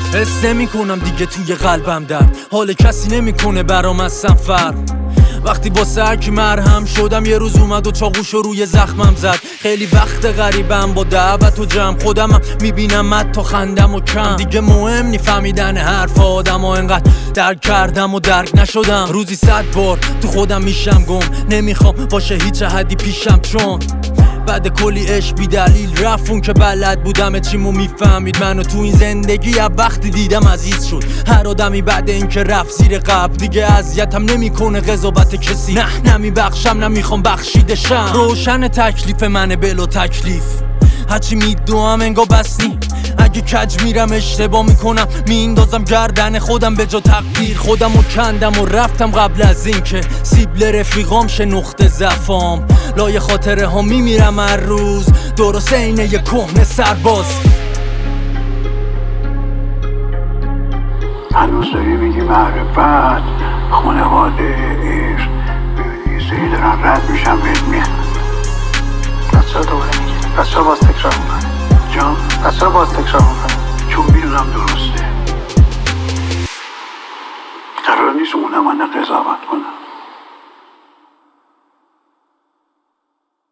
حس نمی‌کنم دیگه توی قلبم درد، حال کسی نمی‌کنه برام اصلا فرق. وقتی واسه هر کی مرهم شدم یه روز اومد و چاقوشو روی زخمم زد. خیلی وقت غریبم با دعوت و جمع، خودمم میبینم تا خندم و کم. دیگه مهم نی فهمیدن حرف آدم و انقدر درک کردم و درک نشدم. روزی 100 بار تو خودم میشم گم، نمیخوام باشه هیچ حدی پیشم، چون بعد کلی عشق بی دلیل رفت اون که بلد بودم چیمو میفهمید. منو تو این زندگی از وقتی دیدم عزیز شد. هر آدمی بعد این که رفت زیر قبر دیگه اذیتم نمیکنه قضاوت کسی. نه نمیبخشم نمیخوام بخشیده شم. روشن تکلیف منه بلا تکلیف، هرچی میدوام انگا بس نی. اگه کج میرم اشتباه میکنم میندازم گردن خودم به جا تقدیر. خودمو کندم و رفتم قبل از این که سیبل رفیقام شه نقطه ضعفام. لای خاطره ها میمیرم هر روز درست اینه یه کهنه سرباز. هنوز داری میگی معرفت، خانواده، عشق. ببینی یه سری دارن رد میشن بهت میخند. پس چرا دوباره میگی؟ پس چرا باز تکرار میکنی؟ جان؟ پس چرا باز تکرار میکنی؟ چون میدونم درسته. قرار نیست اونم من قضاوت کنم.